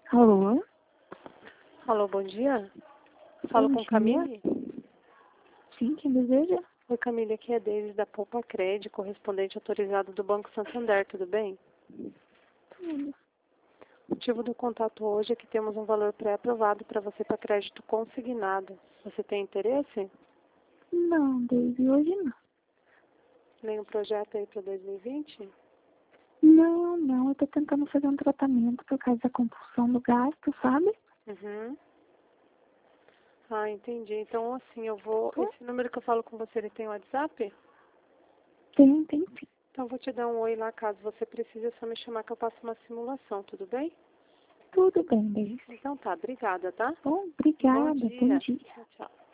Alô? Alô, bom dia. Falo Bom com dia. Camille. Sim, quem deseja? Oi, Camille, aqui é Davis da Poupa Cred, correspondente autorizado do Banco Santander, tudo bem? Tudo. O motivo do contato hoje é que temos um valor pré-aprovado para você para crédito consignado. Você tem interesse? Não, Daisy, hoje não. Nenhum projeto aí para 2020? Não, eu tô tentando fazer um tratamento por causa da compulsão do gasto, sabe? Uhum. Ah, entendi. Então, assim, eu vou... Hum? Esse número que eu falo com você, ele tem WhatsApp? Tem sim. Então, eu vou te dar um oi lá, caso você precise, é só me chamar que eu faço uma simulação, tudo bem? Tudo bem, Daisy. Então tá, obrigada, tá? Bom, Bom obrigada, bom dia. dia. Tchau, tchau.